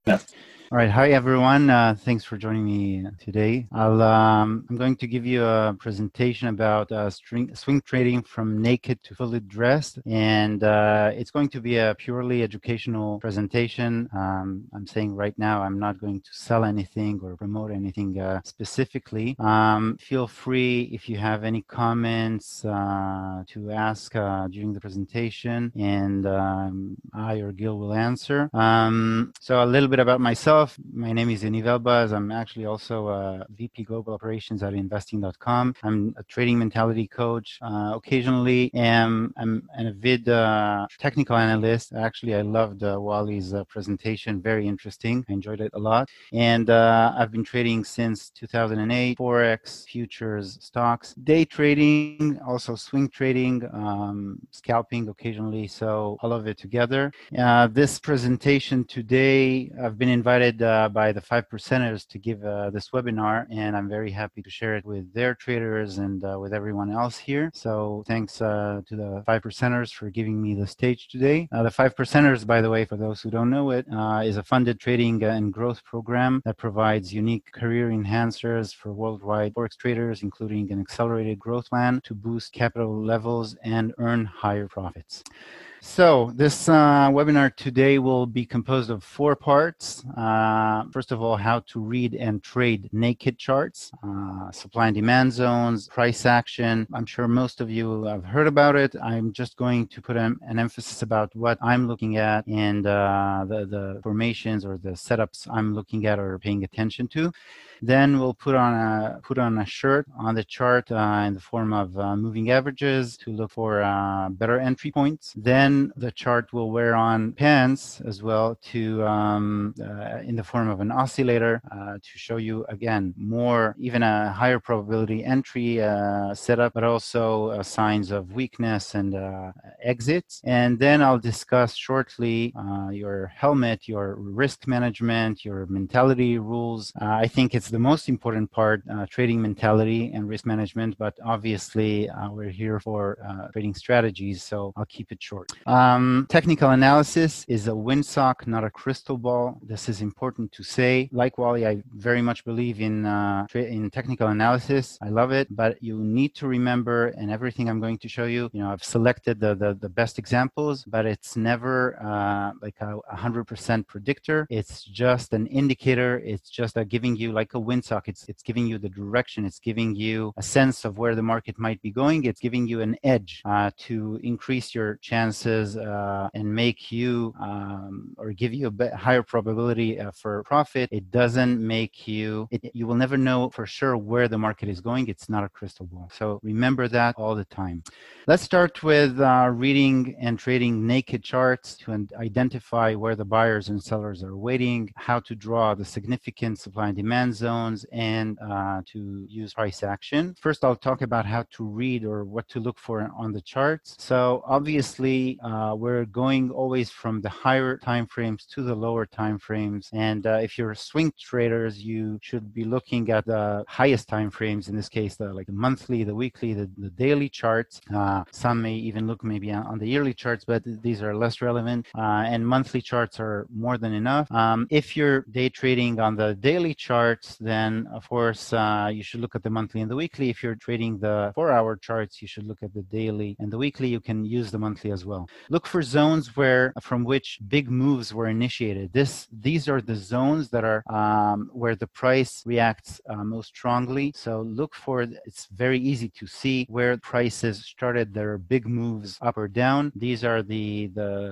All right. Hi, everyone. Thanks for joining me today. I'm going to give you a presentation about swing trading from naked to fully dressed. And it's going to be a purely educational presentation. I'm saying right now, I'm not going to sell anything or promote anything specifically. Feel free if you have any comments to ask during the presentation, and I or Gil will answer. So a little bit about myself. My name is Yaniv Elbaz. I'm actually also a VP Global Operations at Investing.com. I'm a trading mentality coach. Occasionally, I'm an avid technical analyst. Actually, I loved Wally's presentation. Very interesting. I enjoyed it a lot. And I've been trading since 2008, Forex, futures, stocks, day trading, also swing trading, scalping occasionally. So all of it together. This presentation today, I've been invited by the 5%ers to give this webinar, and I'm very happy to share it with their traders and with everyone else here. So thanks to the 5%ers for giving me the stage today. The 5%ers, by the way, for those who don't know it, is a funded trading and growth program that provides unique career enhancers for worldwide Forex traders, including an accelerated growth plan to boost capital levels and earn higher profits. So this webinar today will be composed of 4 parts. First of all, how to read and trade naked charts, supply and demand zones, price action. I'm sure most of you have heard about it. I'm just going to put an emphasis about what I'm looking at and the formations or the setups I'm looking at or paying attention to. Then we'll put on a shirt on the chart in the form of moving averages to look for better entry points. Then the chart will wear on pants as well to in the form of an oscillator to show you again more, even a higher probability entry setup, but also signs of weakness and exits. And then I'll discuss shortly your helmet, your risk management, your mentality rules. I think it's the most important part, trading mentality and risk management, but obviously we're here for trading strategies, so I'll keep it short. Technical analysis is a windsock, not a crystal ball. This is important to say. Like Wally, I very much believe in technical analysis. I love it, but you need to remember, and everything I'm going to show you, I've selected the best examples, but it's never like a 100% predictor. It's just an indicator. It's just giving you like a windsock. It's giving you the direction. It's giving you a sense of where the market might be going. It's giving you an edge to increase your chances and make you or give you a bit higher probability for profit. It doesn't make you, you will never know for sure where the market is going. It's not a crystal ball. So remember that all the time. Let's start with reading and trading naked charts to identify where the buyers and sellers are waiting, how to draw the significant supply and demand zones, and to use price action. First, I'll talk about how to read or what to look for on the charts. So obviously, we're going always from the higher time frames to the lower time frames. And if you're swing traders, you should be looking at the highest time frames. In this case, like the monthly, the weekly, the daily charts. Some may even look maybe on the yearly charts, but these are less relevant. And monthly charts are more than enough. If you're day trading on the daily charts, then of course you should look at the monthly and the weekly. If you're trading the 4-hour charts, you should look at the daily and the weekly. You can use the monthly as well. Look for zones from which big moves were initiated. These are the zones that are where the price reacts most strongly. So look for, it's very easy to see where prices started their big moves up or down. These are the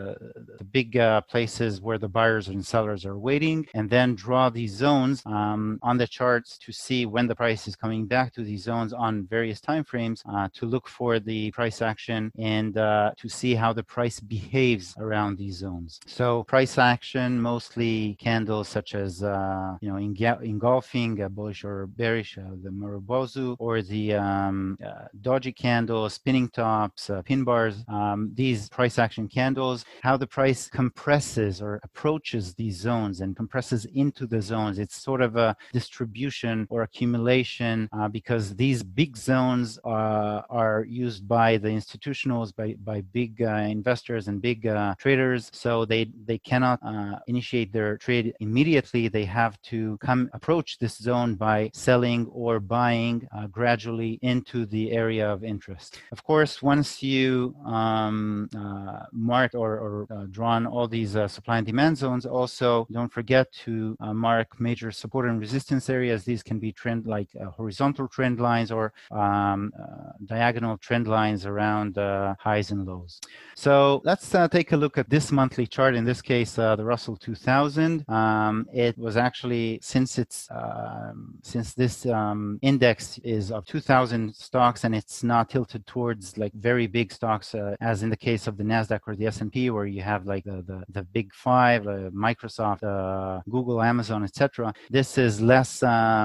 big places where the buyers and sellers are waiting, and then draw these zones on the charts to see when the price is coming back to these zones on various time frames to look for the price action and to see how the price behaves around these zones. So price action, mostly candles such as engulfing, bullish or bearish, the Morobozu, or the doji candles, spinning tops, pin bars. These price action candles, how the price compresses or approaches these zones and compresses into the zones. It's sort of a distribution or accumulation because these big zones are used by the institutionals, by big investors and big traders, so they cannot initiate their trade immediately. They have to approach this zone by selling or buying gradually into the area of interest. Of course, once you mark or drawn all these supply and demand zones, also don't forget to mark major support and resistance areas. These can be horizontal trend lines or diagonal trend lines around highs and lows. So let's take a look at this monthly chart. In this case, the Russell 2000. It was actually, since this index is of 2,000 stocks and it's not tilted towards like very big stocks, as in the case of the Nasdaq or the S&P, where you have like the big five, Microsoft, Google, Amazon, etc. This is less.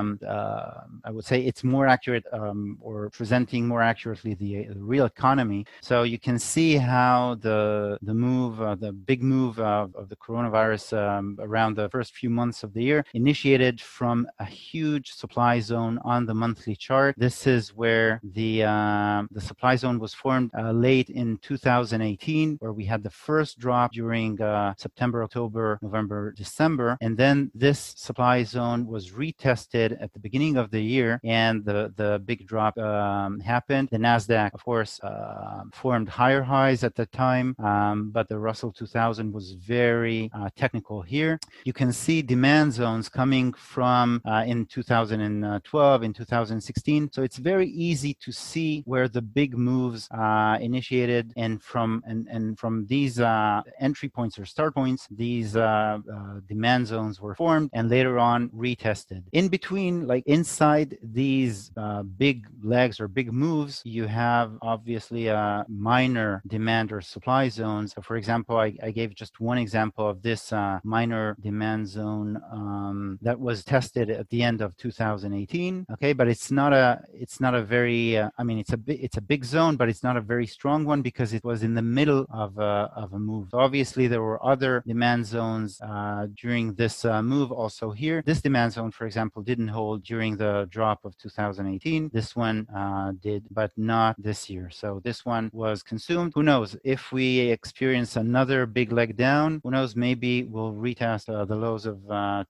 I would say it's more accurate, or presenting more accurately the real economy. So you can see how the big move of the coronavirus around the first few months of the year initiated from a huge supply zone on the monthly chart. This is where the supply zone was formed late in 2018, where we had the first drop during September, October, November, December, and then this supply zone was retested at the beginning of the year, and the big drop happened. The Nasdaq, of course, formed higher highs at the time, but the Russell 2000 was very technical here. You can see demand zones coming from in 2012, in 2016. So it's very easy to see where the big moves initiated, and from these entry points or start points, these demand zones were formed and later on retested. In between, like inside these big legs or big moves, you have obviously minor demand or supply zones. So for example, I gave just one example of this minor demand zone that was tested at the end of 2018. Okay, but it's not a very it's a big zone, but it's not a very strong one because it was in the middle of a move. So obviously there were other demand zones during this move also here. This demand zone, for example, didn't hold during the drop of 2018. This one did, but not this year. So this one was consumed. Who knows? If we experience another big leg down, who knows? Maybe we'll retest the lows of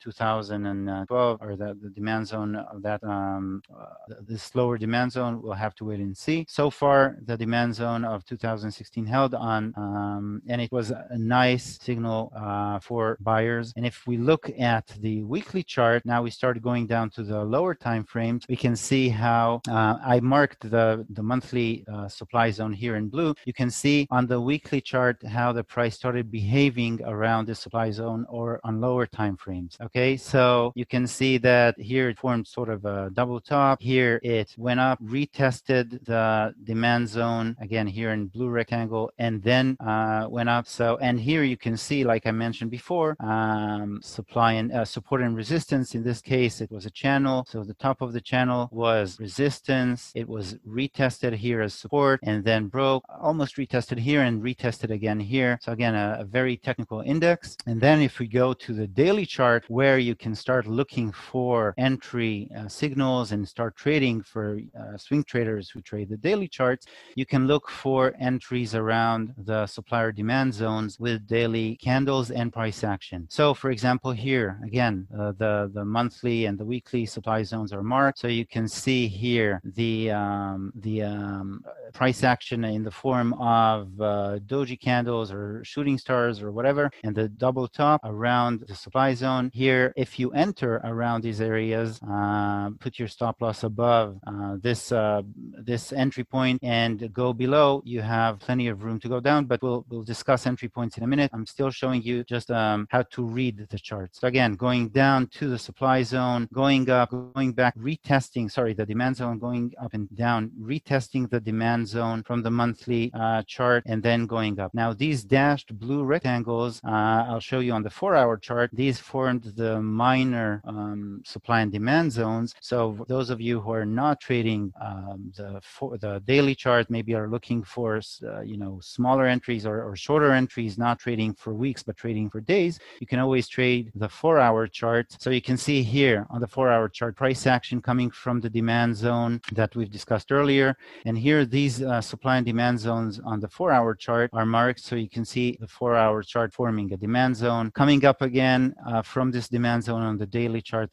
2012 or the demand zone of that this lower demand zone. We'll have to wait and see. So far, the demand zone of 2016 held on, and it was a nice signal for buyers. And if we look at the weekly chart, now we start going down to the lower time frames. We can see how I marked the monthly supply zone here in blue. You can see on the weekly chart how the price started behaving around the supply zone or on lower time frames. Okay, so you can see that here it formed sort of a double top. Here it went up, retested the demand zone again here in blue rectangle, and then went up. So, and here you can see, like I mentioned before, supply and support and resistance. In this case, it was a channel. So the top of the channel was resistance. It was retested here as support and then broke, almost retested here and retested again here. So again, a very technical index. And then if we go to the daily chart, where you can start looking for entry signals and start trading for swing traders who trade the daily charts, you can look for entries around the supplier demand zones with daily candles and price action. So for example, here again, the monthly and the weekly supply zones are marked. So you can see here the price action in the form of doji candles or shooting stars or whatever, and the double top around the supply zone. Here, if you enter around these areas, put your stop loss above this entry point and go below, you have plenty of room to go down, but we'll discuss entry points in a minute. I'm still showing you just how to read the charts. So again, going down to the supply zone, going up, going back, retesting, the demand zone, going up and down, retesting the demand zone from the monthly chart, and then going up. Now these dashed blue rectangles, I'll show you on the 4-hour chart. These formed the minor supply and demand zones. So those of you who are not trading the daily chart, maybe are looking for smaller entries or shorter entries, not trading for weeks but trading for days, you can always trade the 4-hour chart. So you can see here on the 4-hour chart price action coming from the demand zone that we've discussed earlier, and here these supply and demand zones on the 4-hour 4-hour chart are marked, so you can see the 4-hour chart forming a demand zone. Coming up again from this demand zone on the daily chart,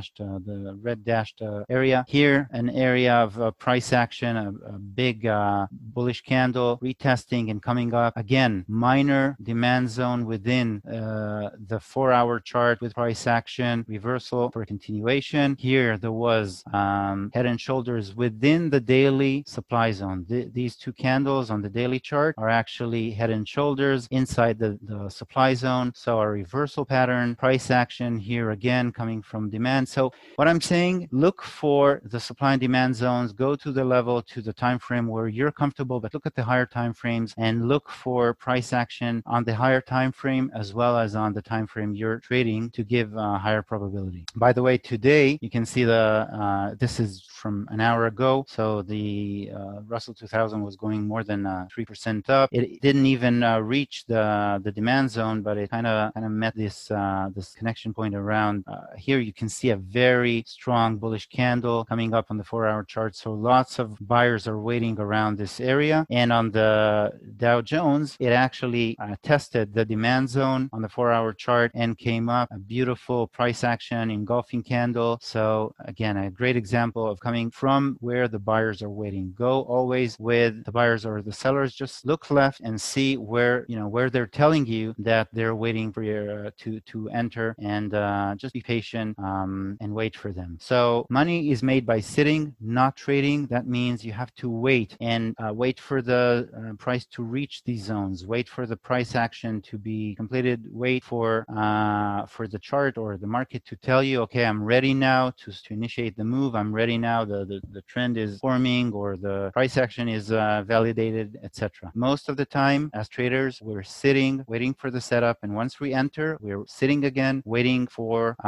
the red dashed area. Here, an area of price action, a big bullish candle, retesting and coming up. Again, minor demand zone within the 4-hour chart with price action, reversal for continuation. Here, there was head and shoulders within the daily supply zone. These two candles on the daily chart are actually head and shoulders inside the supply zone. So a reversal pattern, price action here again coming from demand. So what I'm saying, look for the supply and demand zones, go to the level, to the time frame where you're comfortable, but look at the higher time frames and look for price action on the higher time frame as well as on the time frame you're trading to give a higher probability. By the way, today you can see this is from an hour ago. So the Russell 2000 was going more than 3% up. It didn't even reach the demand zone, but it kind of met this connection point around here. You can see a very strong bullish candle coming up on the 4-hour chart. So lots of buyers are waiting around this area. And on the Dow Jones, it actually tested the demand zone on the 4-hour chart and came up a beautiful price action engulfing candle. So again, a great example of coming from where the buyers are waiting. Go always with the buyers or the sellers. Just look left and see where they're telling you that they're waiting for you to enter, and just be patient and wait for them. So money is made by sitting, not trading. That means you have to wait and wait for the price to reach these zones. Wait for the price action to be completed. Wait for the chart or the market to tell you, okay, I'm ready now to initiate the move. I'm ready now. The trend is forming or the price action is validated, etc. Most of the time, as traders, we're sitting, waiting for the setup, and once we enter, we're sitting again, waiting for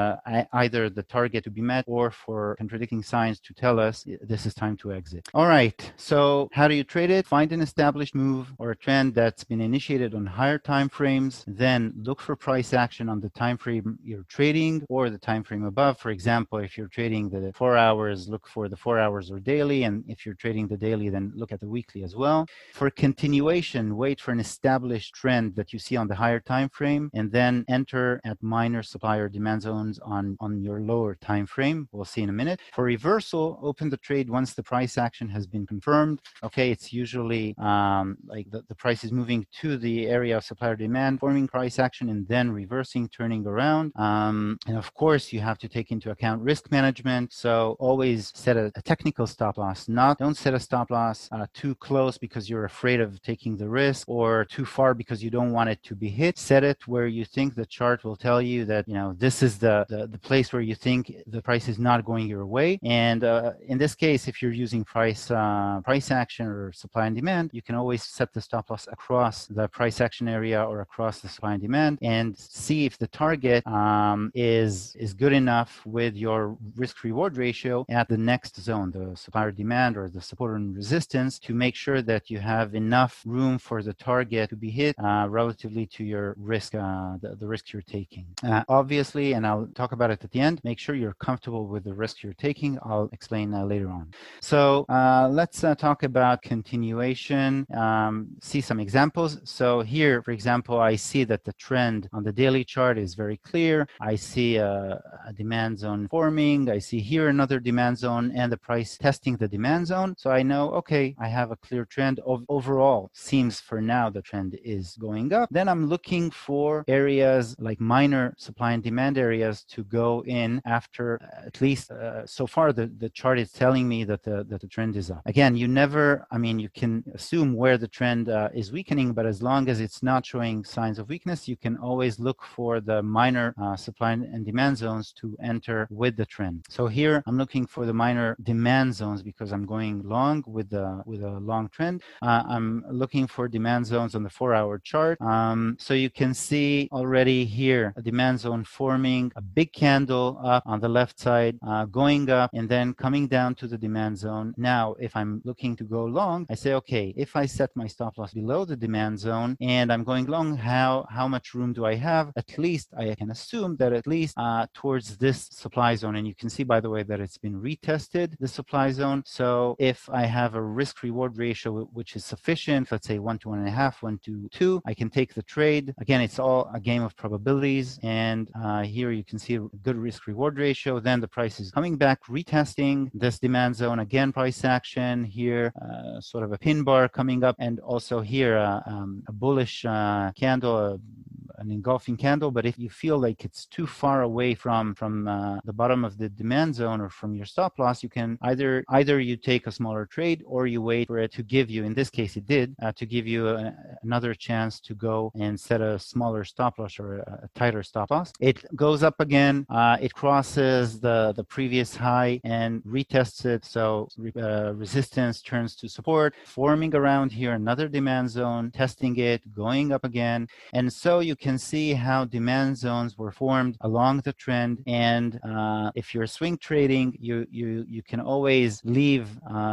either the target to be met or for contradicting signs to tell us this is time to exit. All right, so how do you trade it? Find an established move or a trend that's been initiated on higher time frames, then look for price action on the time frame you're trading or the time frame above. For example, if you're trading the 4 hours, look for the 4 hours or daily, and if you're trading the daily, then look at the weekly as well. For continuation, wait for an established trend that you see on the higher time frame, and then enter at minor supply or demand zones on your lower time frame. We'll see in a minute. For reversal, open the trade once the price action has been confirmed. Okay, it's usually like the price is moving to the area of supply or demand, forming price action, and then reversing, turning around. And of course, you have to take into account risk management. So always set a technical stop loss. Don't set a stop loss too close because you're afraid of taking the risk, or too far because you don't want it to be hit. Set it where you think the chart will tell you that this is the place where you think the price is not going your way. And in this case, if you're using price action or supply and demand, you can always set the stop loss across the price action area or across the supply and demand, and see if the target is good enough with your risk reward ratio at the next zone, the supply or demand or the support and resistance, to make sure that you have enough room for the target to be hit relatively to your risk, the risk you're taking. Obviously, and I'll talk about it at the end, make sure you're comfortable with the risk you're taking. I'll explain later on. So let's talk about continuation, see some examples. So here, for example, I see that the trend on the daily chart is very clear. I see a demand zone forming. I see here another demand zone and the price testing the demand zone. So I know, okay, I have a clear trend. Overall, seems for now the trend is going up. Then I'm looking for areas like minor supply and demand areas to go in after at least so far the chart is telling me that the trend is up. Again, you can assume where the trend is weakening, but as long as it's not showing signs of weakness, you can always look for the minor supply and demand zones to enter with the trend. So here I'm looking for the minor demand zones because I'm going long with a long trend. I'm looking for demand zones on the 4-hour chart. So you can see already here a demand zone forming, a big candle up on the left side, going up and then coming down to the demand zone. Now, if I'm looking to go long, I say, okay, if I set my stop loss below the demand zone and I'm going long, how much room do I have? At least I can assume that at least towards this supply zone. And you can see, by the way, that it's been retested, the supply zone. So if I have a risk reward ratio which is sufficient patient, let's say 1 to 1.5, 1 to 2, I can take the trade. Again, it's all a game of probabilities. And here you can see a good risk reward ratio. Then the price is coming back, retesting this demand zone. Again, price action here, sort of a pin bar coming up. And also here, a bullish candle, an engulfing candle. But if you feel like it's too far away from the bottom of the demand zone or from your stop loss, you can either you take a smaller trade or you wait for it to give you, in this case it did, to give you another chance to go and set a smaller stop loss or a tighter stop loss. It goes up again, it crosses the previous high and retests it. So resistance turns to support, forming around here another demand zone, testing it, going up again. And so you can see how demand zones were formed along the trend. And if you're swing trading, you can always leave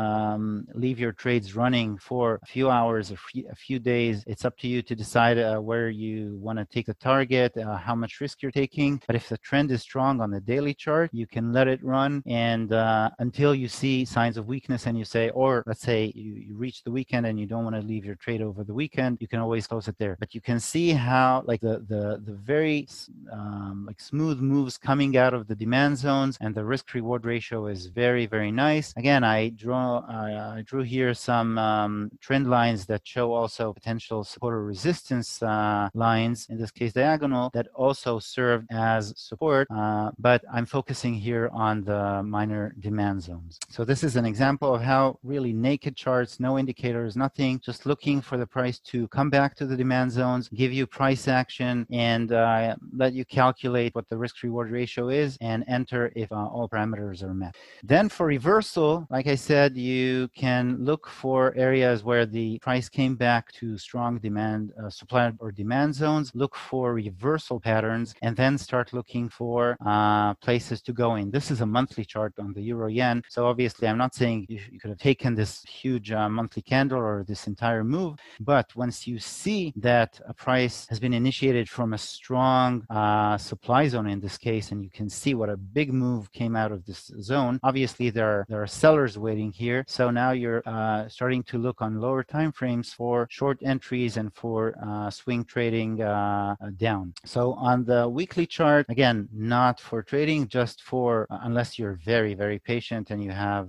your trades running for a few hours, a few days. It's up to you to decide where you want to take the target, how much risk you're taking. But if the trend is strong on the daily chart, you can let it run, and until you see signs of weakness and you say, or let's say you reach the weekend and you don't want to leave your trade over the weekend, you can always close it there. But you can see how like the very like smooth moves coming out of the demand zones, and the risk reward ratio is very, very nice. Again, I drew here some trend lines that show also potential support or resistance lines, in this case diagonal, that also serve as support, but I'm focusing here on the minor demand zones. So this is an example of how really naked charts, no indicators, nothing, just looking for the price to come back to the demand zones, give you price action, and let you calculate what the risk reward ratio is and enter if all parameters are met. Then for reversal, like I said, you can look for areas where the price came back to strong demand, supply or demand zones, look for reversal patterns, and then start looking for places to go in. This is a monthly chart on the euro yen. So obviously I'm not saying you could have taken this huge monthly candle or this entire move, but once you see that a price has been initiated from a strong supply zone in this case, and you can see what a big move came out of this zone, obviously there are sellers waiting here. So now you're starting to look on lower time frames for short entries and for swing trading down. So on the weekly chart, again, not for trading, just for unless you're very, very patient and you have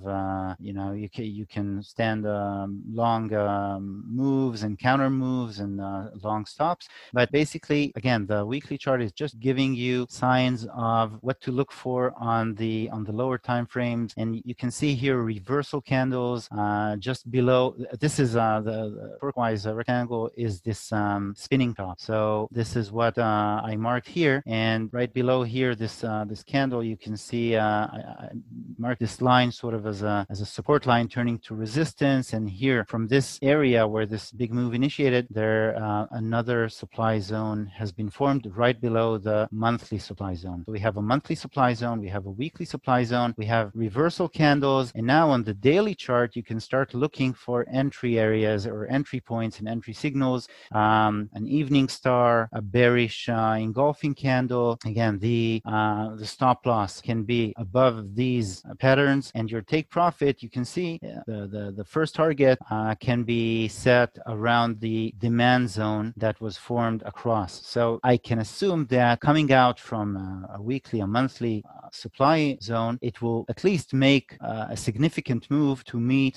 you can stand long moves and counter moves and long stops. But basically, again, the weekly chart is just giving you signs of what to look for on the lower time frames. And you can see here reversal candles just below. This is the turquoise rectangle is this spinning top. So this is what I marked here, and right below here, this candle, you can see I marked this line sort of as a support line turning to resistance. And here from this area where this big move initiated, there another supply zone has been formed right below the monthly supply zone. So we have a monthly supply zone, we have a weekly supply zone, we have reversal candles, and now on the daily chart you can start looking for entry areas or entry points and entry signals. An evening star, a bearish engulfing candle. Again, the stop loss can be above these patterns, and your take profit, you can see the first target can be set around the demand zone that was formed across. So I can assume that coming out from a weekly, a monthly supply zone, it will at least make a significant move to meet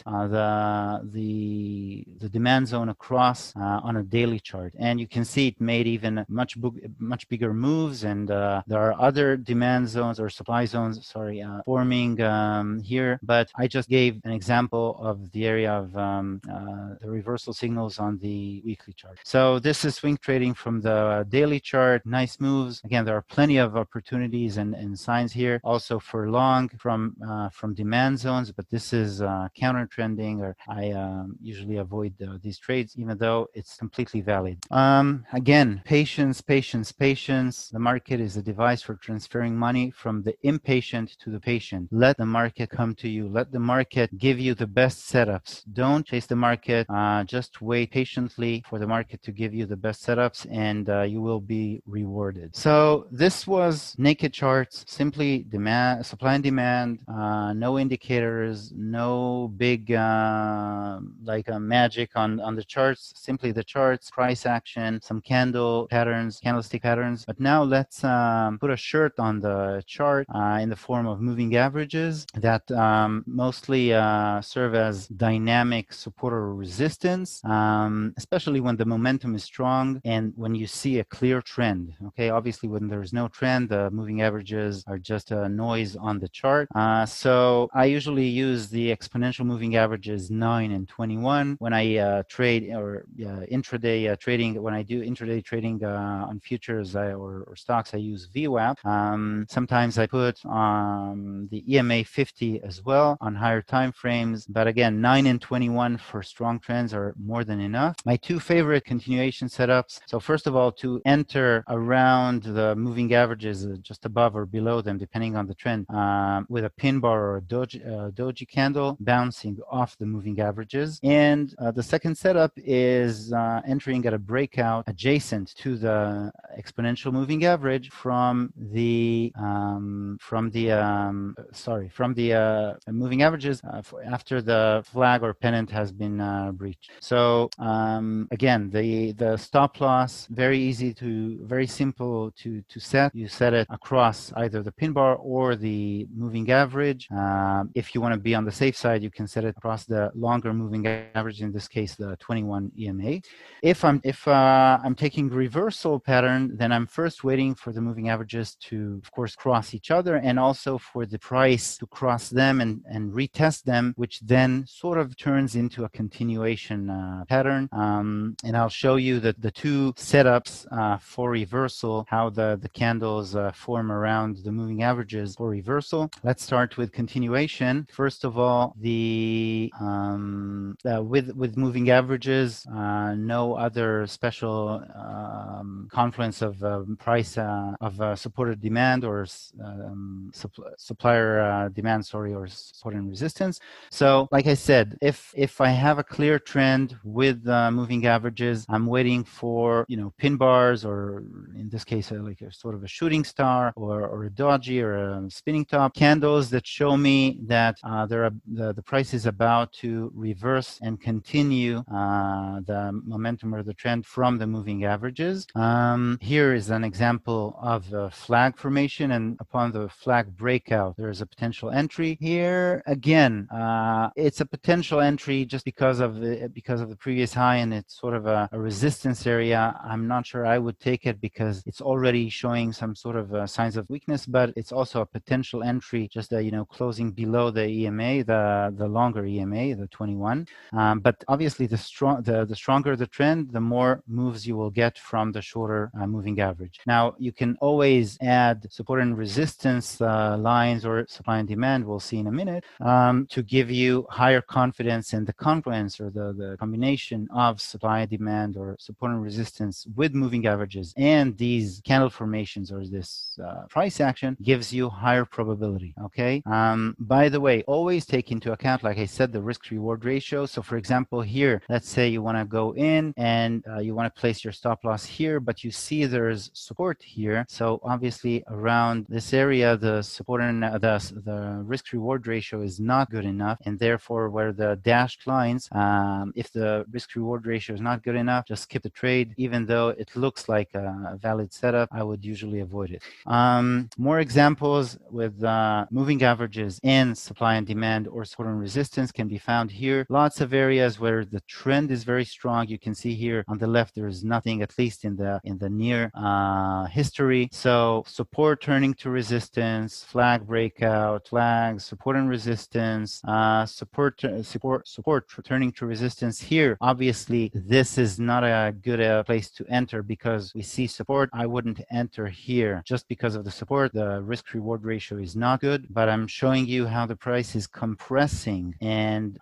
the demand zone across on a daily chart. And you can see it made even much bigger moves, and there are other demand zones or supply zones, forming here. But I just gave an example of the area of the reversal signals on the weekly chart. So this is swing trading from the daily chart. Nice moves. Again, there are plenty of opportunities and signs here also for long from demand zones, but this is counter trending, or I usually avoid these trades, even though it's completely valid. Again, patience. The market is a device for transferring money from the impatient to the patient. Let the market come to you. Let the market give you the best setups. Don't chase the market. Just wait patiently for the market to give you the best setups, and you will be rewarded. So this was Naked Charts, simply supply and demand, no indicators, no big like a magic on the charts, simply the charts, price action, some candlestick patterns. But now let's put a shirt on the chart in the form of moving averages that mostly serve as dynamic support or resistance, especially when the momentum is strong and when you see a clear trend. Okay, obviously when there's no trend, the moving averages are just a noise on the chart. So I usually use the exponential moving averages 9 and 21 when I trade or intraday trading. When I do intraday trading on futures or stocks, I use VWAP. Sometimes I put the EMA 50 as well on higher time frames, but again, 9 and 21 for strong trends are more than enough. My two favorite continuation setups. So first of all, to enter around the moving averages, just above or below them, depending on the trend, with a pin bar or a doji candle bouncing off the moving averages. And the second setup is entering at a breakout adjacent to the exponential moving average from the moving averages after the flag or pennant has been breached. So again, the stop loss, very simple to set. You set it across either the pin bar or the moving average. If you want to be on the safe side, you can set it across the longer moving average, in this case the 21 EMA. If I'm taking reversal pattern, then I'm first waiting for the moving averages to, of course, cross each other, and also for the price to cross them and retest them, which then sort of turns into a continuation pattern. And I'll show you that the two setups for reversal, how the candles form around the moving averages for reversal. Let's start with continuation. First of all, with moving averages, no other special confluence of price of supported demand or supplier demand, or support and resistance. So like I said, if I have a clear trend with moving averages, I'm waiting for pin bars, or in this case like a sort of a shooting star or a doji or a spinning top candles that show me that the price is about to reverse and continue the momentum or the trend from the moving averages. Here is an example of a flag formation, and upon the flag breakout, there is a potential entry. Here again, it's a potential entry just because of the previous high, and it's sort of a resistance area. I'm not sure I would take it because it's already showing some sort of signs of weakness, but it's also a potential entry, just closing below the EMA, the longer EMA, the 21. But obviously, the stronger the trend, the more moves you will get from the shorter moving average. Now, you can always add support and resistance lines or supply and demand, we'll see in a minute, to give you higher confidence in the confluence or the combination of supply and demand or support and resistance with moving averages and these candle formations or this price action gives you higher probability. Okay. By the way, always take into account, like I said, the risk-reward ratio. So for example, here, let's say you want to go in and you want to place your stop loss here, but you see there's support here. So obviously around this area, the support and the risk-reward ratio is not good enough, and therefore where the dashed lines, if the risk-reward ratio is not good enough, just skip the trade. Even though it looks like a valid setup, I would usually avoid it. More examples with moving averages and supply and demand or support and resistance can be found here. Lots of areas where the trend is very strong. You can see here on the left there is nothing, at least in the near history. So support turning to resistance, flag breakout, flags, support and resistance, support turning to resistance here. Obviously, this is not a good place to enter because we see support. I wouldn't enter here just because of the support. The risk-reward ratio is not good, but I'm showing you how the price is compressing and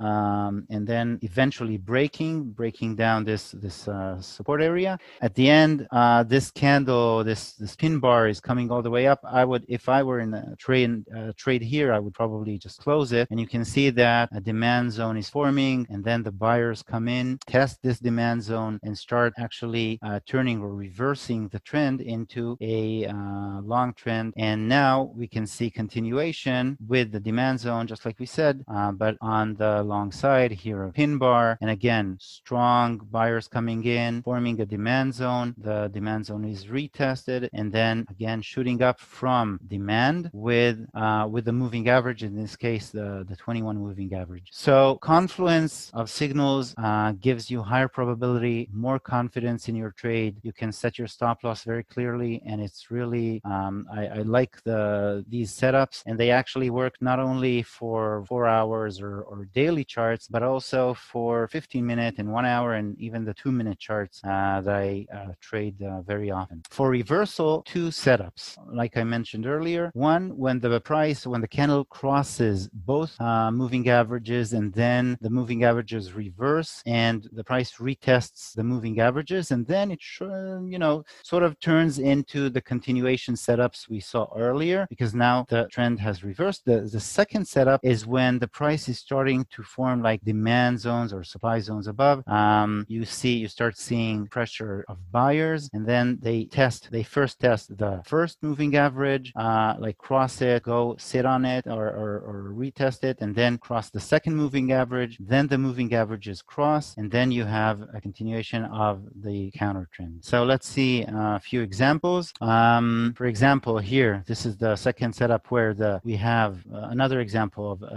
then eventually breaking down this support area. At the end, this candle, this pin bar is coming all the way up. If I were in a trade here, I would probably just close it. And you can see that a demand zone is forming, and then the buyers come in, test this demand zone, and start actually turning or reversing the trend into a long trend. And now we can see continuation with the demand zone, just like we said, but on the long side here, a pin bar. And again, strong buyers coming in, forming a demand zone. The demand zone is retested, and then again shooting up from demand with the moving average, in this case the 21 moving average. So confluence of signals gives you higher probability, more confidence in your trade. You can set your stop loss very clearly, and it's really I like these setups, and they actually work not only for 4 hours or daily charts, but also for 15-minute and 1 hour and even the 2-minute charts that I trade very often. For reversal, 2 setups, like I mentioned earlier. One, when the candle crosses both moving averages, and then the moving averages reverse and the price retests the moving averages, and then it sort of turns into the continuation setups we saw earlier, because now the trend has reversed. The second setup is when the price is starting to form like demand zones or supply zones above. You start seeing pressure of buyers, and then they first test the first moving average, like cross it, go sit on it, or retest it, and then cross the second moving average. Then the moving averages cross, and then you have a continuation of the counter trend. So let's see a few examples. For example, here, this is the second setup where we have another example of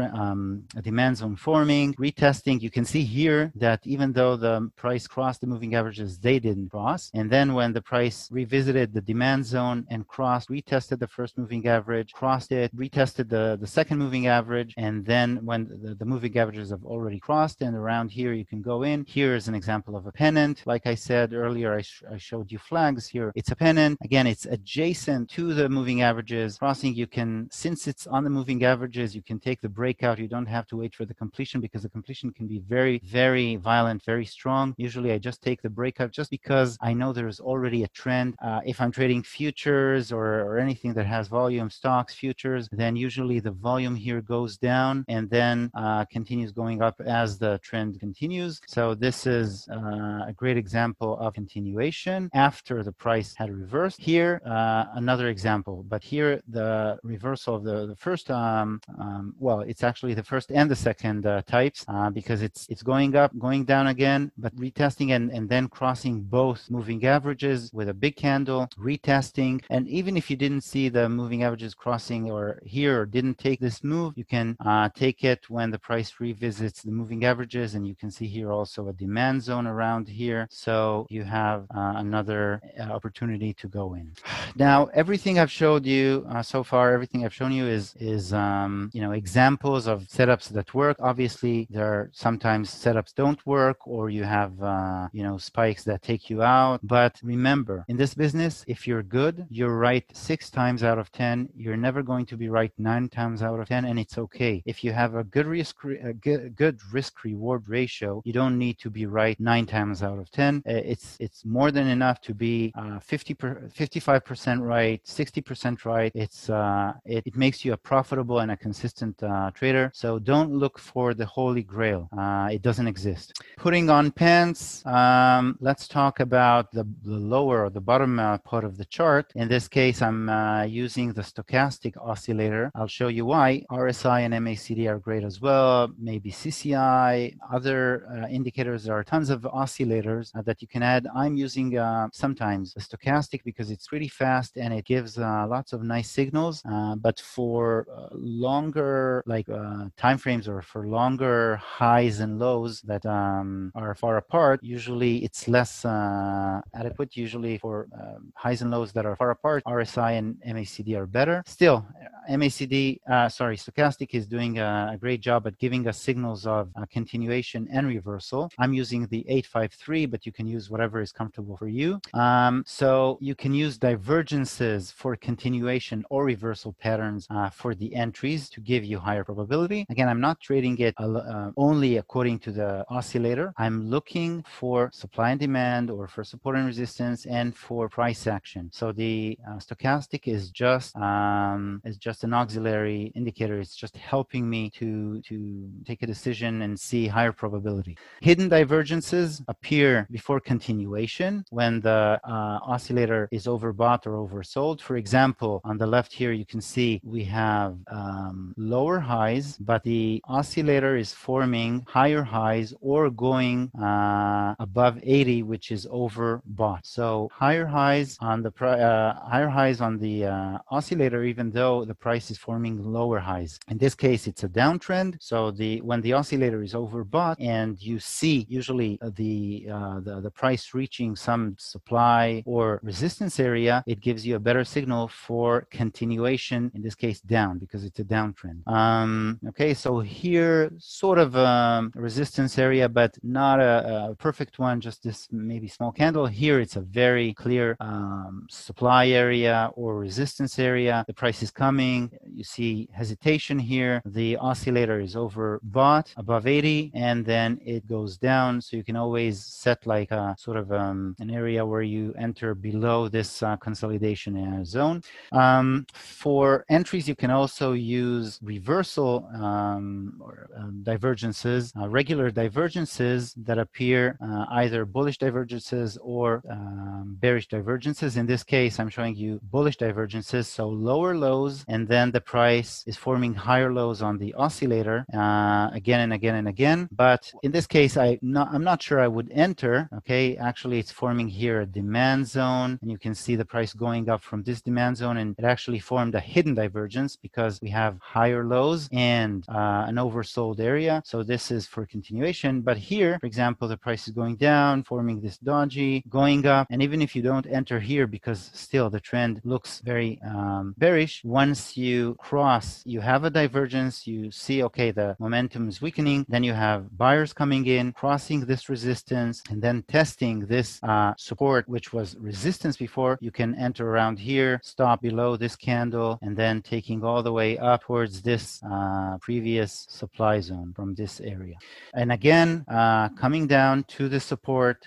a demand zone forming, retesting. You can see here that even though the price crossed the moving averages, they didn't cross. And then when the price revisited the demand zone and crossed, retested the first moving average, crossed it, retested the second moving average, and then when the moving averages have already crossed, and around here you can go in. Here is an example of a pennant. Like I said earlier, I showed you flags here. It's a pennant. Again, it's adjacent to the moving averages. Crossing, since it's on the moving averages, you can take the breakout. You don't have to wait for the completion, because the completion can be very, very violent, very strong. Usually I just take the breakout just because I know there's already a trend. If I'm trading futures or anything that has volume, stocks, futures, then usually the volume here goes down and then continues going up as the trend continues. So this is a great example of continuation after the price had reversed. Here, another example, but here the reversal of the first, it's actually the first and the second types, because it's going up, going down again, but retesting and then crossing both moving averages with a big candle, retesting. And even if you didn't see the moving averages crossing or didn't take this move, you can take it when the price revisits the moving averages, and you can see here also a demand zone around here. So you have another opportunity to go in. Now, everything I've showed you so far, everything I've shown you is examples of setups that work. Obviously, there are sometimes setups don't work, or you have spikes that take you out. But remember, in this business, if you're good, you're right 6 times out of 10. You're never going to be right 9 times out of 10, and it's okay. If you have a good risk reward ratio, you don't need to be right 9 times out of 10. It's more than enough to be 55% right, 60% right. It makes you a profitable and a consistent trader. So don't look for the holy grail. It doesn't exist. Putting on pants. Let's talk about the lower or the bottom part of the chart. In this case, I'm using the stochastic oscillator. I'll show you why. RSI and MACD are great as well. Maybe CCI, other indicators. There are tons of oscillators that you can add. I'm using sometimes a stochastic because it's pretty fast and it gives lots of nice signals. But for longer time frames, or for longer highs and lows that are far apart, usually it's less adequate. Usually for highs and lows that are far apart, RSI and MACD are better. Still, stochastic is doing a great job at giving us signals of continuation and reversal. I'm using the 853, but you can use whatever is comfortable for you. So you can use divergences for continuation or reversal patterns for the entries to give you higher probability. Again, I'm not trading it only according to the oscillator. I'm looking for supply and demand, or for support and resistance, and for price action. So the stochastic is just an auxiliary indicator. It's just helping me to take a decision and see higher probability. Hidden divergences appear before continuation when the oscillator is overbought or oversold. For example, example, on the left here, you can see we have lower highs, but the oscillator is forming higher highs or going above 80, which is overbought. So higher highs on the oscillator, even though the price is forming lower highs. In this case, it's a downtrend. So when the oscillator is overbought and you see usually the price reaching some supply or resistance area, it gives you a better signal for continuation, in this case down, because it's a downtrend. Okay, so here sort of a resistance area, but not a perfect one, just this maybe small candle. Here it's a very clear supply area or resistance area. The price is coming. You see hesitation here. The oscillator is overbought above 80, and then it goes down. So you can always set like a sort of an area where you enter below this consolidation zone. For entries, you can also use reversal or divergences, regular divergences that appear either bullish divergences or bearish divergences. In this case, I'm showing you bullish divergences, so lower lows, and then the price is forming higher lows on the oscillator again and again and again. But in this case, I'm not sure I would enter. Okay, actually, it's forming here a demand zone, and you can see the price going up from this demand zone, and it actually formed a hidden divergence because we have higher lows and an oversold area. So this is for continuation. But here, for example, the price is going down, forming this doji, going up, and even if you don't enter here, because still the trend looks very bearish, once you cross, you have a divergence, you see, okay, the momentum is weakening, then you have buyers coming in, crossing this resistance, and then testing this support, which was resistance before. You can enter around here, stop below this candle, and then taking all the way up towards this previous supply zone from this area. And again, coming down to the support,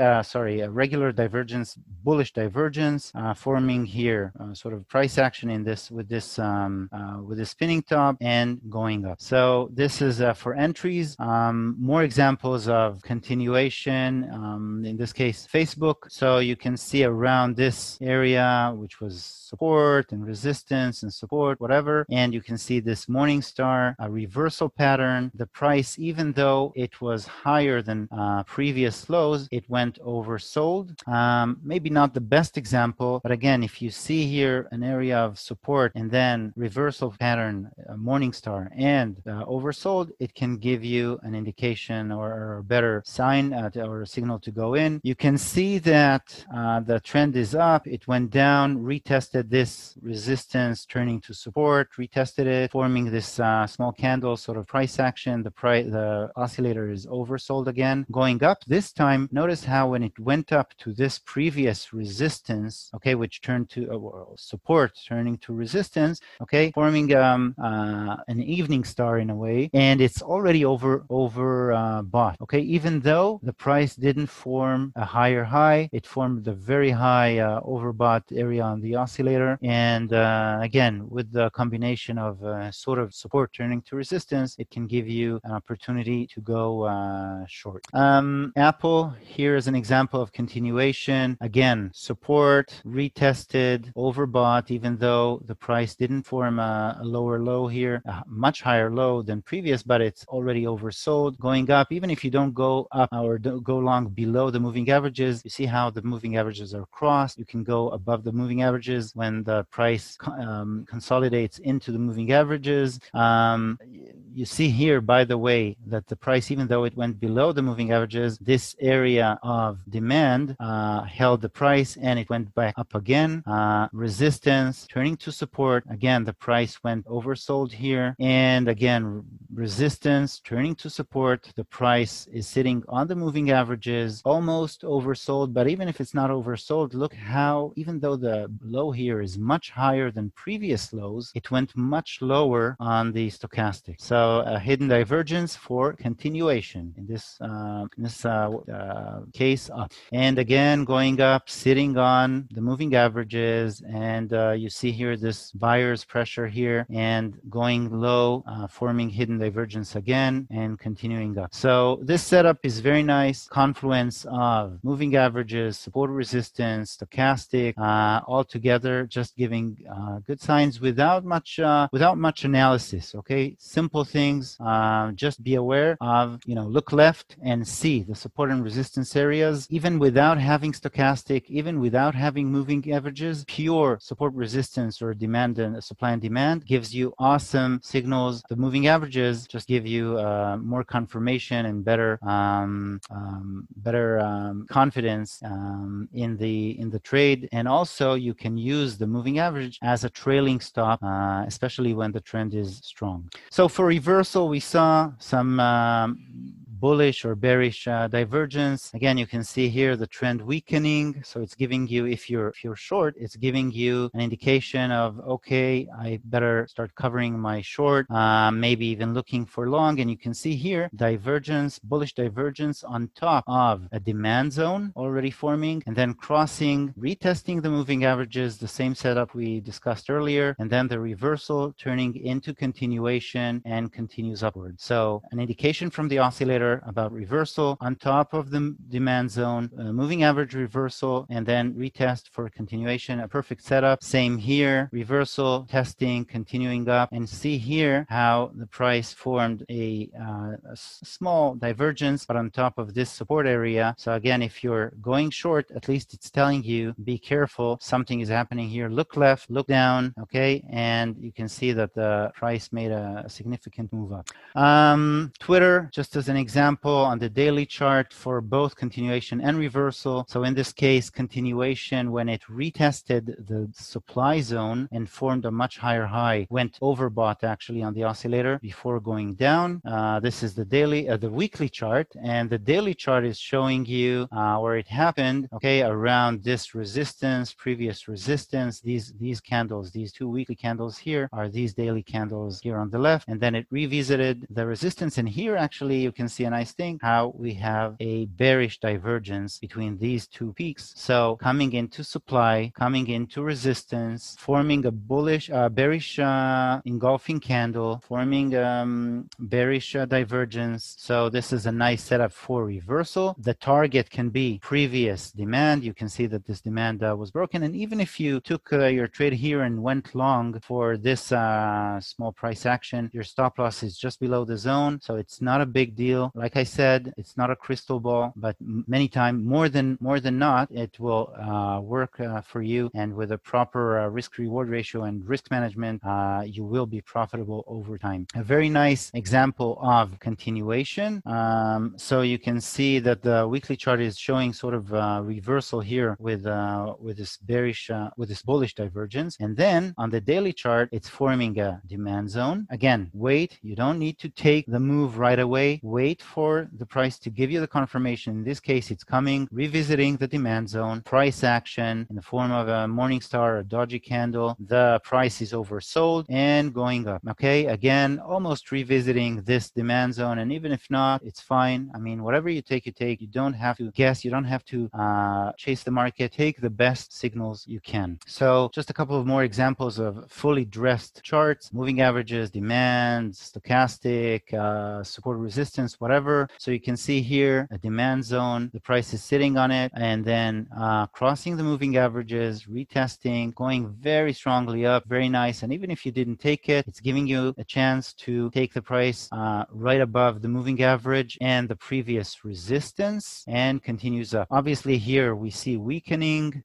a regular divergence, bullish divergence, forming here sort of price action in this with this spinning top and going up. So this is for entries. More examples of continuation, in this case Facebook. So you can see around this area, which was support and resistance and support, whatever, and you can see this morning star, a reversal pattern. The price, even though it was higher than previous lows, it went oversold. Maybe not the best example, but again, if you see here an area of support and then reversal pattern, morning star, and oversold, it can give you an indication or a better sign or a signal to go in. You can see that the trend is up. It went down, retested this resistance, turning to support, retested it, forming this small candle sort of price action. The oscillator is oversold again, going up. This time, notice how when it went up to this previous resistance, okay, which turned to support, turning to resistance, okay, forming an evening star in a way, and it's already bought. Okay, even though the price didn't form a higher high, it formed a very high overbought area on the oscillator, and again, with the combination of sort of support turning to resistance, it can give you an opportunity to go short. Apple here is an example of continuation. Again, support, retested, overbought, even though the price didn't form a lower low here, a much higher low than previous, but it's already oversold, going up. Even if you don't go up or go long below the moving averages, you see how the moving averages are crossed. You can go above the moving averages when the price consolidates into the moving averages. You see here, by the way, that the price, even though it went below the moving averages, this area of demand held the price and it went back up again. Resistance turning to support. Again, the price went oversold here, and again, resistance turning to support. The price is sitting on the moving averages, almost oversold, but even if it's not oversold, look how, even though the low here is much higher than previous lows, it went much lower on the stochastic. So a hidden divergence for continuation. In this case, up. And again, going up, sitting on the moving averages, and you see here this buyer's pressure here, and going low, forming hidden divergence again, and continuing up. So this setup is very nice. Confluence of moving averages, support, resistance, stochastic, all together, just giving good signs without much analysis. Okay, simple things. Just be aware of, look left and see the support and resistance areas, even without having stochastic, even without having moving averages. Pure support, resistance, or demand and supply and demand gives you awesome signals. The moving averages just give you more confirmation and better confidence in the trade. And also you can use the moving average as a trailing stop, especially when the trend is strong. So for reversal, we saw some bullish or bearish divergence. Again, you can see here the trend weakening. So it's giving you, if you're short, it's giving you an indication of, okay, I better start covering my short, maybe even looking for long. And you can see here divergence, bullish divergence on top of a demand zone already forming, and then crossing, retesting the moving averages, the same setup we discussed earlier, and then the reversal turning into continuation and continues upward. So an indication from the oscillator about reversal on top of the demand zone, moving average reversal, and then retest for continuation. A perfect setup. Same here, reversal, testing, continuing up, and see here how the price formed a small divergence, but on top of this support area. So again, if you're going short, at least it's telling you, be careful, something is happening here. Look left, look down, okay, and you can see that the price made a significant move up. Twitter, just as an example, on the daily chart for both continuation and reversal. So in this case, continuation, when it retested the supply zone and formed a much higher high, went overbought actually on the oscillator before going down. This is the weekly chart, and the daily chart is showing you where it happened, okay, around this resistance, previous resistance. These candles, these two weekly candles here, are these daily candles here on the left, and then it revisited the resistance. And here actually you can see a nice thing, how we have a bearish divergence between these two peaks. So coming into supply, coming into resistance, forming a bearish engulfing candle, forming bearish divergence. So this is a nice setup for reversal. The target can be previous demand. You can see that this demand was broken. And even if you took your trade here and went long for this small price action, your stop loss is just below the zone. So it's not a big deal. Like I said, it's not a crystal ball, but many times, more than not, it will work for you. And with a proper risk-reward ratio and risk management, you will be profitable over time. A very nice example of continuation. So you can see that the weekly chart is showing sort of reversal here with this bearish, with this bullish divergence. And then on the daily chart, it's forming a demand zone. Again, wait. You don't need to take the move right away. Wait for the price to give you the confirmation. In this case, it's coming, revisiting the demand zone, price action in the form of a Morningstar or doji candle. The price is oversold and going up. Okay, again, almost revisiting this demand zone. And even if not, it's fine. I mean, whatever you take, you take. You don't have to guess. You don't have to chase the market. Take the best signals you can. So just a couple of more examples of fully dressed charts, moving averages, demand, stochastic, support, resistance, whatever. So you can see here a demand zone, the price is sitting on it, and then crossing the moving averages, retesting, going very strongly up, very nice. And even if you didn't take it, it's giving you a chance to take the price right above the moving average and the previous resistance, and continues up. Obviously here we see weakening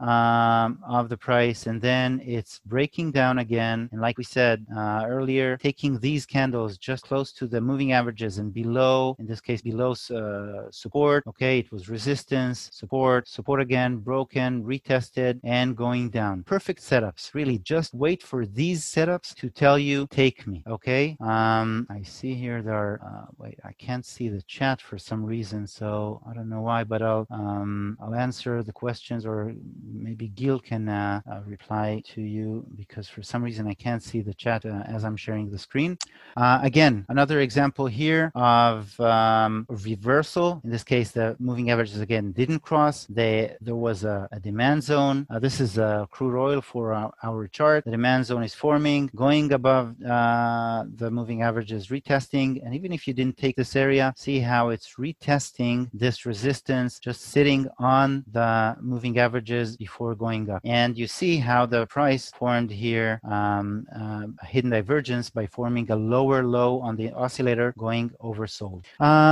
of the price, and then it's breaking down again. And like we said earlier, taking these candles just close to the moving averages and below, in this this case below support. Okay, it was resistance, support again, broken, retested, and going down. Perfect setups. Really, just wait for these setups to tell you, take me. Okay. I see here there are. Wait, I can't see the chat for some reason, so I don't know why, but I'll answer the questions, or maybe Gil can reply to you, because for some reason I can't see the chat as I'm sharing the screen. Again, another example here of reversal. In this case, the moving averages again didn't cross. There was a demand zone. This is crude oil for our chart. The demand zone is forming, going above the moving averages, retesting. And even if you didn't take this area, see how it's retesting this resistance, just sitting on the moving averages before going up. And you see how the price formed here a hidden divergence by forming a lower low on the oscillator, going oversold.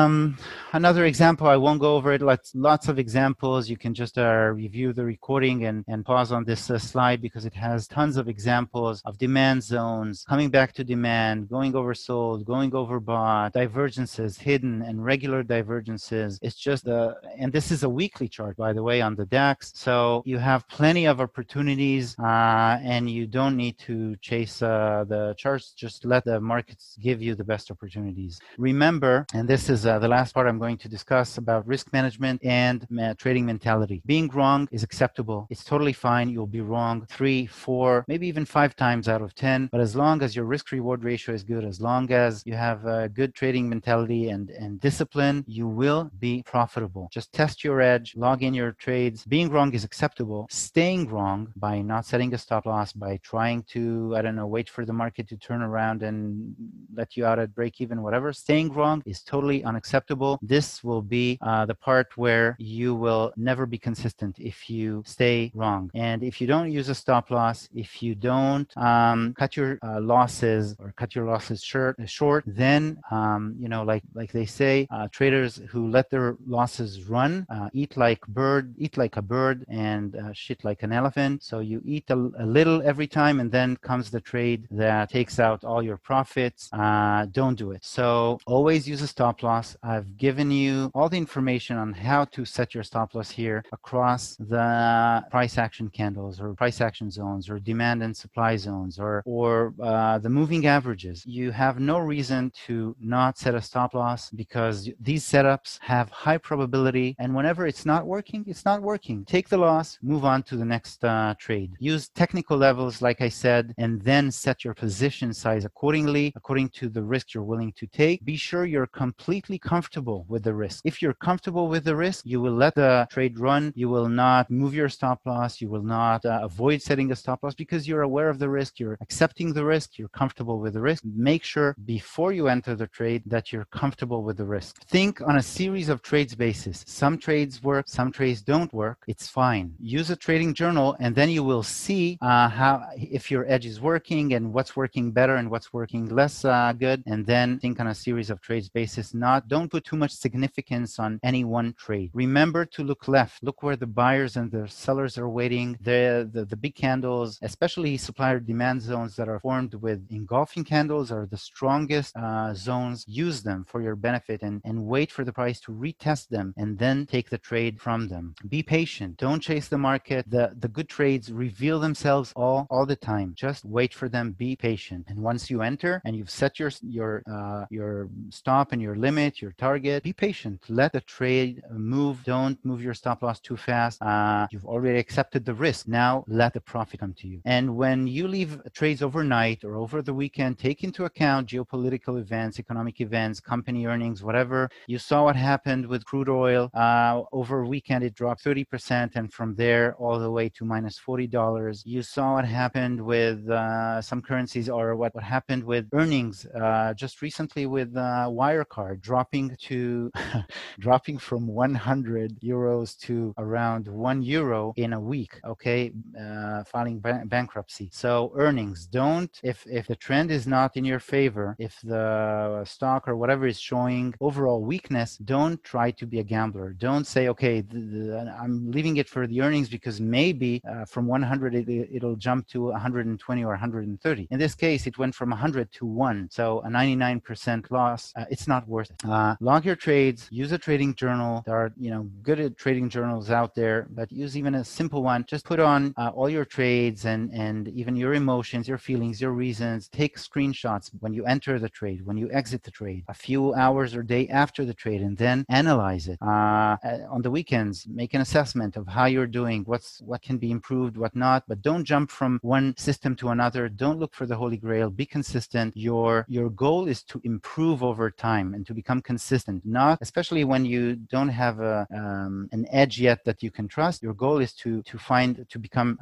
Another example, I won't go over it. Lots of examples. You can just review the recording and pause on this slide, because it has tons of examples of demand zones, coming back to demand, going oversold, going overbought, divergences, hidden and regular divergences. It's just and this is a weekly chart, by the way, on the DAX. So you have plenty of opportunities, and you don't need to chase the charts. Just let the markets give you the best opportunities. Remember, and this is the last part I'm going to discuss about risk management and trading mentality. Being wrong is acceptable. It's totally fine. You'll be wrong 3, 4, maybe even 5 times out of 10. But as long as your risk-reward ratio is good, as long as you have a good trading mentality and discipline, you will be profitable. Just test your edge, log in your trades. Being wrong is acceptable. Staying wrong by not setting a stop loss, by trying to, I don't know, wait for the market to turn around and let you out at break even, whatever. Staying wrong is totally unacceptable. This will be the part where you will never be consistent if you stay wrong. And if you don't use a stop loss, if you don't cut your losses, or cut your losses short, then like they say, traders who let their losses run eat like a bird and shit like an elephant. So you eat a little every time, and then comes the trade that takes out all your profits. Don't do it. So always use a stop loss. I've given you all the information on how to set your stop loss here across the price action candles, or price action zones, or demand and supply zones, or the moving averages. You have no reason to not set a stop loss, because these setups have high probability, and whenever it's not working, it's not working. Take the loss, move on to the next trade. Use technical levels, like I said, and then set your position size accordingly, according to the risk you're willing to take. Be sure you're completely comfortable with the risk. If you're comfortable with the risk, you will let the trade run. You will not move your stop loss. You will not avoid setting a stop loss, because you're aware of the risk. You're accepting the risk. You're comfortable with the risk. Make sure before you enter the trade that you're comfortable with the risk. Think on a series of trades basis. Some trades work, some trades don't work. It's fine. Use a trading journal, and then you will see if your edge is working, and what's working better and what's working less good. And then think on a series of trades basis. Don't put too much significance on any one trade. Remember to look left. Look where the buyers and the sellers are waiting. The big candles, especially supplier demand zones that are formed with engulfing candles, are the strongest zones. Use them for your benefit, and wait for the price to retest them, and then take the trade from them. Be patient. Don't chase the market. The good trades reveal themselves all the time. Just wait for them. Be patient. And once you enter and you've set your stop and your limit, your target, be patient. Let the trade move. Don't move your stop loss too fast. You've already accepted the risk. Now let the profit come to you. And when you leave trades overnight or over the weekend, take into account geopolitical events, economic events, company earnings, whatever. You saw what happened with crude oil. Over a weekend, it dropped 30%, and from there all the way to minus $40. You saw what happened with some currencies, or what happened with earnings just recently with Wirecard dropping from 100 euros to around €1 in a week. Okay, filing bankruptcy. So earnings, if the trend is not in your favor, if the stock or whatever is showing overall weakness, don't try to be a gambler. Don't say, okay, I'm leaving it for the earnings, because maybe from 100 it'll jump to 120 or 130. In this case, it went from 100 to 1, so a 99% loss. It's not worth it. Log your trades, use a trading journal. There are, good trading journals out there, but use even a simple one. Just put on all your trades and even your emotions, your feelings, your reasons. Take screenshots when you enter the trade, when you exit the trade, a few hours or day after the trade, and then analyze it. On the weekends, make an assessment of how you're doing, what can be improved, what not, but don't jump from one system to another. Don't look for the Holy Grail. Be consistent. Your goal is to improve over time and to become consistent, not especially when you don't have an edge yet that you can trust. Your goal is to become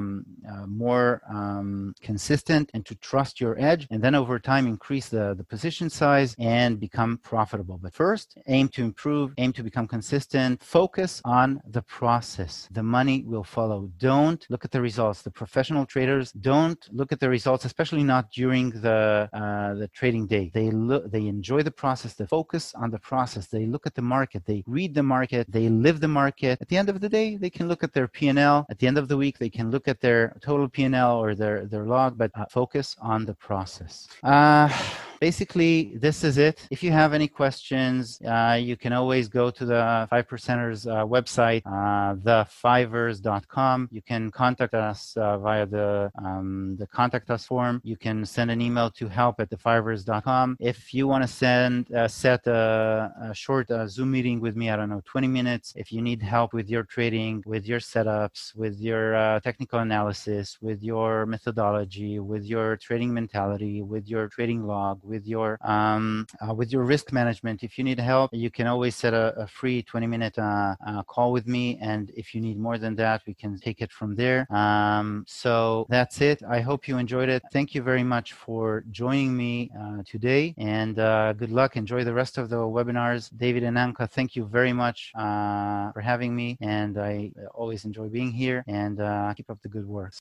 more consistent and to trust your edge, and then over time increase the position size and become profitable. But first, aim to improve, aim to become consistent, focus on the process. The money will follow. Don't look at the results. The professional traders don't look at the results, especially not during the trading day. They enjoy the process. They focus on the process. They look at the market. They read the market. They live the market. At the end of the day, they can look at their P&L. At the end of the week, they can look at their total P&L or their log, but focus on the process. Basically, this is it. If you have any questions, you can always go to the 5%ers website, thefivers.com. You can contact us via the contact us form. You can send an email to help@thefivers.com. If you want to set a short Zoom meeting with me, I don't know, 20 minutes. If you need help with your trading, with your setups, with your technical analysis, with your methodology, with your trading mentality, with your trading log, with your risk management, if you need help, you can always set a free 20-minute call with me. And if you need more than that, we can take it from there. So that's it. I hope you enjoyed it. Thank you very much for joining me today, and good luck. Enjoy the rest of the webinars. David and Anka, thank you very much for having me, and I always enjoy being here, and keep up the good work.